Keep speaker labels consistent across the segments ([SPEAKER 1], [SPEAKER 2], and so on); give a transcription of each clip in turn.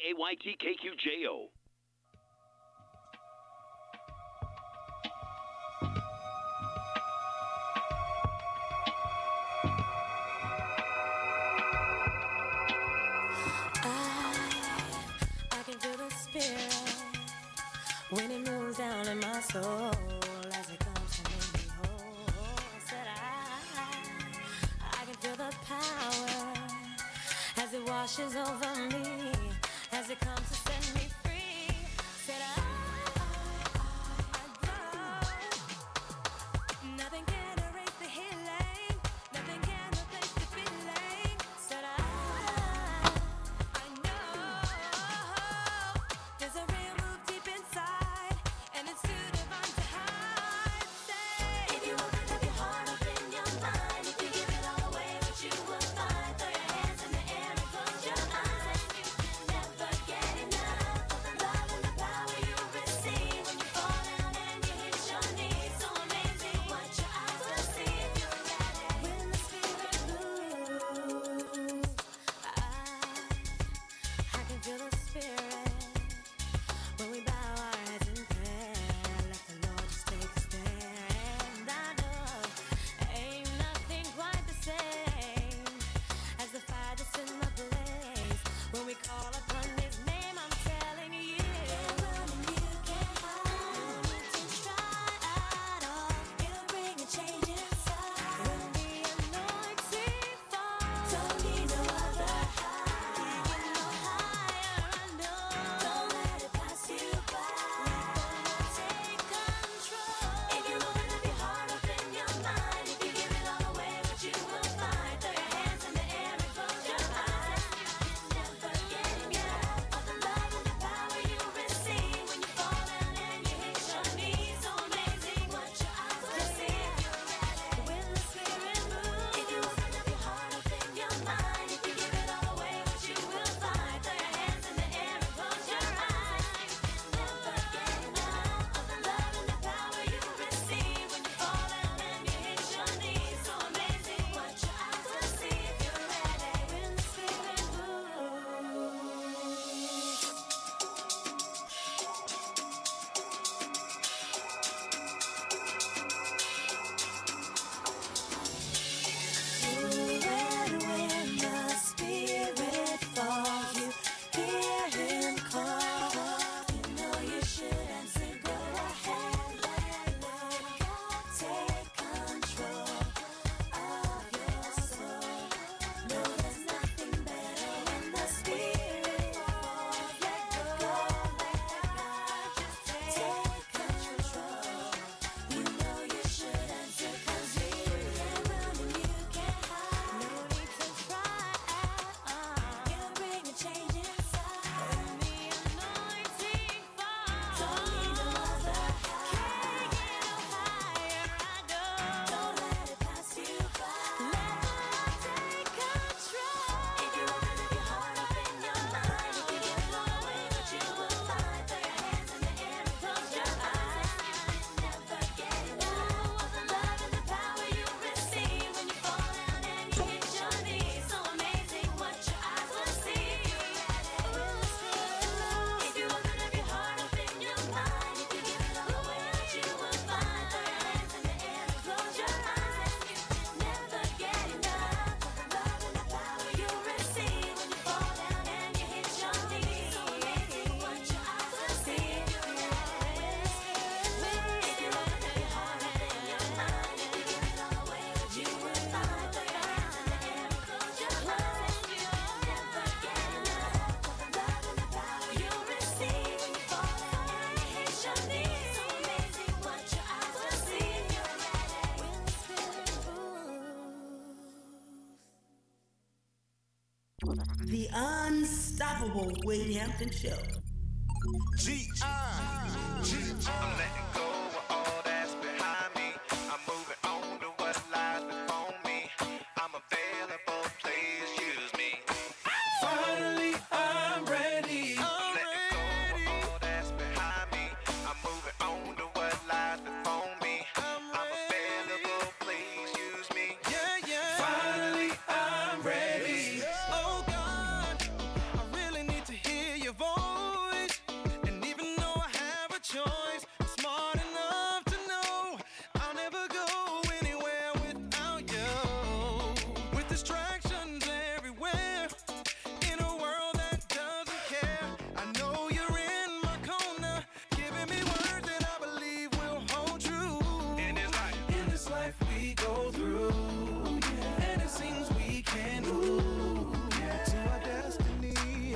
[SPEAKER 1] KAYT-KQJO.
[SPEAKER 2] I can feel the spirit when it moves down in my soul as it comes to make me whole. Said I can feel the power as it washes over me, as it comes to set me free. Said nothing can erase the healing, nothing can replace the feeling. Said I know there's a real move deep inside, and it's too divine to hide. Say, if you open up your heart, open your mind. If you give it all away, what you will find. Throw your hands in the air and close your eyes. You can never get enough of the love and the power you receive when you fall down and you hit your knees. So amazing what your eyes will see if you're ready. When the spirit moves, I can feel the spirit when we bow our heads in prayer. Let the Lord just take a stand. I know ain't nothing quite the same as the fire that's in the blaze when we call upon His name. I'm telling you, can't run and you can't hide. No need to try at all. It'll bring a change inside when the anointing falls. Don't need no other high. Can't get no higher. I know. Don't let it pass you by. Let the Lord take control. If you open up your heart, open your mind. If you give it all away, what you will find. Throw your hands in the air and close your eyes. You can never get enough of the love and the power you receive when you fall down and you hit your knees. So amazing what your eyes will see if you're ready. When the spirit moves, if you open up your heart, open your mind. If you give it all away, what you will find. Throw your hands in the air and close your eyes. You can never get enough of the love and the power you receive when you fall down and you hit your knees. So amazing what your eyes will see if you're ready. When the spirit and when the spirit falls, you hear Him call. You know you should answer. Go ahead, let God take control of your soul. No, there's nothing better when the spirit falls. Let go, let God just take control. You know you should answer, 'cause you can't run and you can't hide. No need to try at all. It'll bring a change inside when the anointing falls. Don't need no other high. Can't get no higher. I know. Don't let it pass you by. Let the Lord take control. If you open up your heart, open your mind. If you give it all away, what you will find. Throw your hands in the air and close your eyes. You can never get enough of the love and the power you receive when you fall down and you hit your knees. So amazing what your eyes will see if you're ready. If you open up your heart, open your mind. If you give it all away, what you will find. Throw your hands in the air and close your eyes. You can never get enough of the love and the power you receive when you fall down and you hit your knees. So amazing what your eyes will see if you're ready. If you open up your heart, open your mind. If you give it all away, what you will find. Throw your hands in the air and close your eyes. You can never get enough of the love and the power you receive when you fall down and you hit your knees. So amazing what your eyes will see if you're ready. When the spirit moves.
[SPEAKER 3] The Unstoppable Wade Hampton Show.
[SPEAKER 4] I'm letting go of all that's behind me. I'm moving on to what lies before me. I'm available, please use me.
[SPEAKER 5] Finally, I'm ready.
[SPEAKER 4] I'm letting go of all that's behind me. I'm moving on to what lies before me. I'm available, please use me.
[SPEAKER 5] Finally, I'm ready. Oh God, I really need to hear your voice.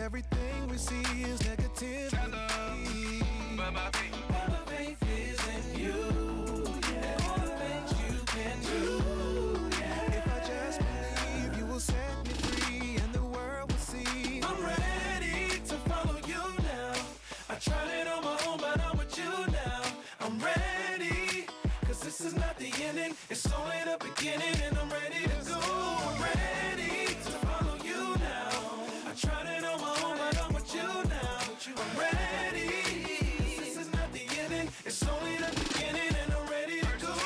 [SPEAKER 5] everything we see is negativity. But my faith is in you. Yeah, all the things you can do. Yeah. If I just believe, you will set me free, and the world will see. I'm ready to follow you now. I tried it on my own, but I'm with you now. I'm ready, cause this is not the ending, it's only the beginning, and I'm ready to go. I'm ready to follow you now. I tried it on my own, but I'm with you now. I'm ready, this is not the ending, it's only the beginning, and I'm ready to go.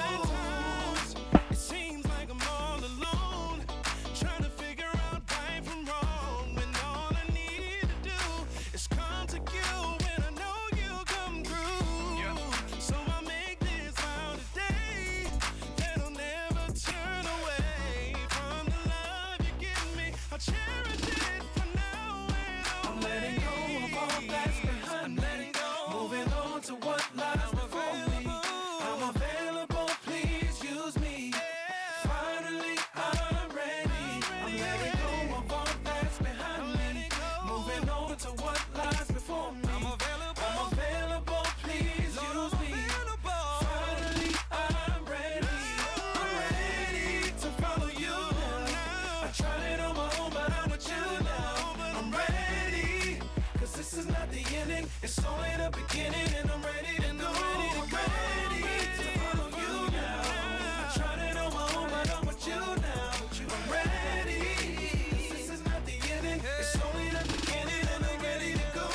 [SPEAKER 5] It seems like I'm all alone, trying to figure out right from wrong, when all I need to do is come to you, when I know you'll come through. So I make this vow today that I'll never turn away from the love you give me. I'll cherish it from now and on. I'm letting go of all that's behind me, moving on to what lies before me. I'm available, please use me. Finally, I'm ready. I'm letting go of all that's behind me, moving on to what lies before me. I'm available, please use me. Finally, I'm ready. I'm ready to follow you now. I tried it on my own, but I'm with you now. I'm ready, cause this is not the ending, it's only the beginning, and I'm ready to go. I'm ready to follow you now. I tried it on my own, but I'm with you now. I'm ready, this is not the ending, it's only the beginning, and I'm ready to go.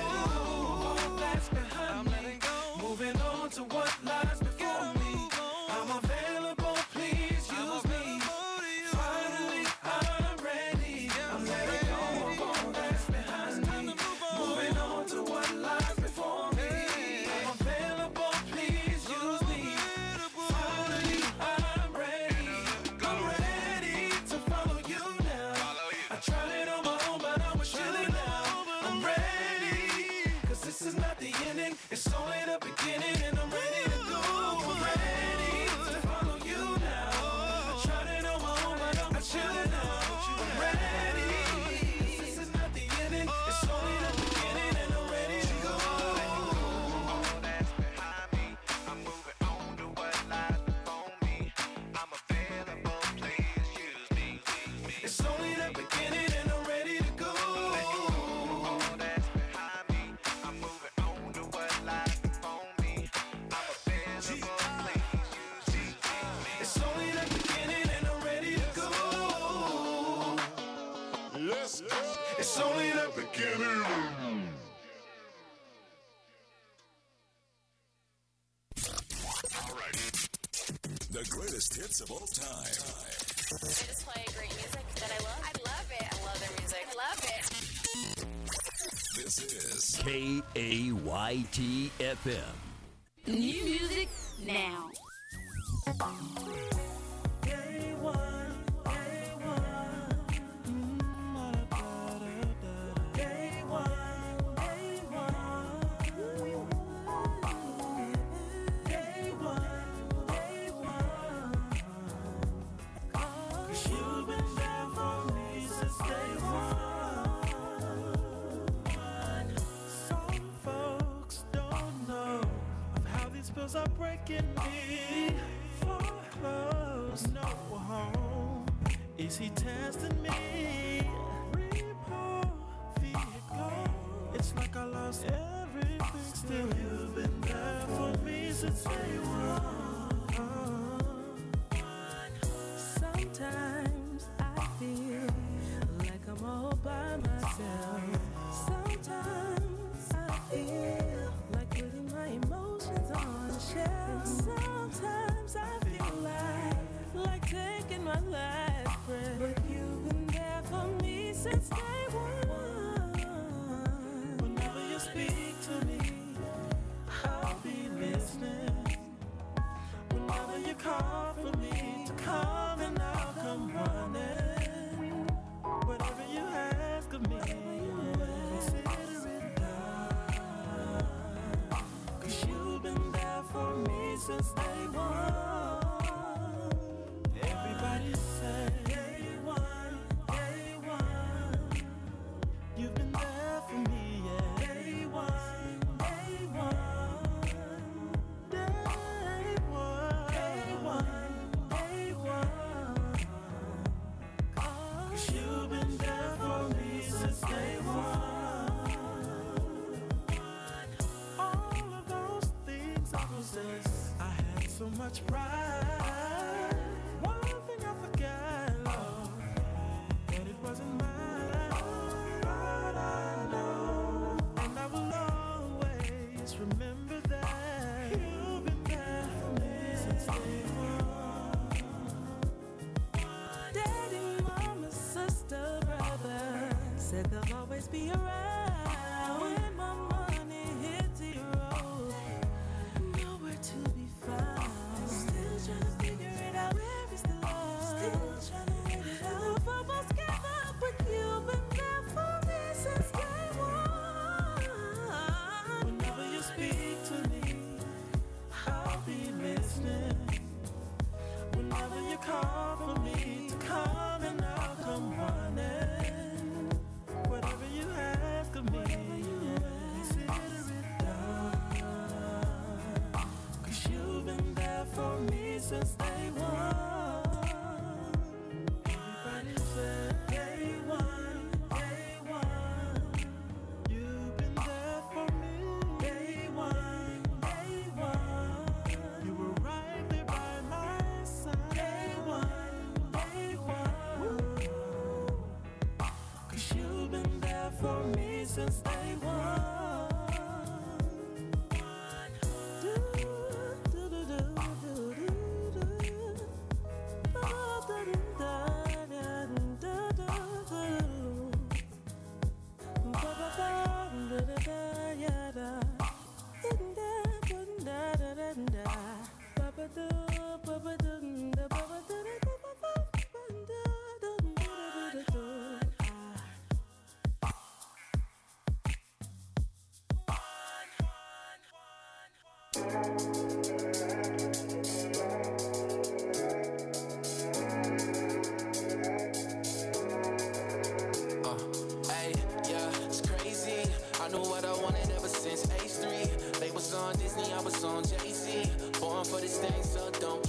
[SPEAKER 5] All that's behind me, moving on to what lies before me. I'm available, please use me. Finally, I'm ready. I'm letting go of all that's behind me, moving on to what lies before me. I'm available, please use me. Finally, I'm ready. I'm ready to follow you now. I tried it on my own, but I'm with you now. I'm ready, cause this is not the ending, it's only the beginning, and I'm ready to go. I'm ready to follow you now. I tried it on my own, but I'm with you now. I'm ready, this is not the ending, it's only the beginning, and I'm ready to go.
[SPEAKER 4] All that's behind me, I'm moving on to what lies before me. I'm available, please use me.
[SPEAKER 5] It's only the beginning, and I'm ready to go.
[SPEAKER 4] All that's behind me, I'm moving on to what lies before me. I'm available, please use me.
[SPEAKER 5] It's only the beginning, and I'm ready to go.
[SPEAKER 1] Let's go.
[SPEAKER 5] It's only the beginning.
[SPEAKER 1] The greatest hits of all time.
[SPEAKER 6] They just play great music that I love. I love it. I love their music. I love it.
[SPEAKER 1] This is
[SPEAKER 7] KAYT FM.
[SPEAKER 2] New music now.
[SPEAKER 5] You've been there for me since day one. Some folks don't know of how these pills are breaking me. Foreclosed, no home. Is he testing me? Repo vehicle. It's like I lost everything. Still, you've been there for me since day one.
[SPEAKER 8] Sometimes I feel like I'm all by myself. Sometimes I feel like putting my emotions on a shelf. Sometimes I feel like taking my last breath. But you've been there for me since day one.
[SPEAKER 5] Whenever you speak to me, I'll be listening. Whenever you call for me to come, and I'll come running. Whatever you ask of me, consider it done. 'Cause you've been there for me since day one. Everybody say day one, day one. You've been
[SPEAKER 8] much pride. One thing I forgot, Lord, that it wasn't mine. But I know, and I will always remember that you've been there for me since day one. Daddy, mama, sister, brother said they'll always be around when my money hit zero. Nowhere to be found. Still trying to figure it out. Where is the love? Still trying to wait it out. If I almost gave up, but you've been there for me since day one. Whenever you speak to me, I'll be listening. Whenever you call for me to come, and I'll come running. Whatever you ask of me, consider it done. 'Cause you've been there for me since day one. Everybody said day one, day one. You've been there for me, day one, day one. You were right there by my side, day one, day one. 'Cause you've been there for me since day one.
[SPEAKER 5] Hey, yeah, it's crazy. I knew what I wanted ever since H3. They was on Disney, I was on Jay-Z. Born for this thing, so don't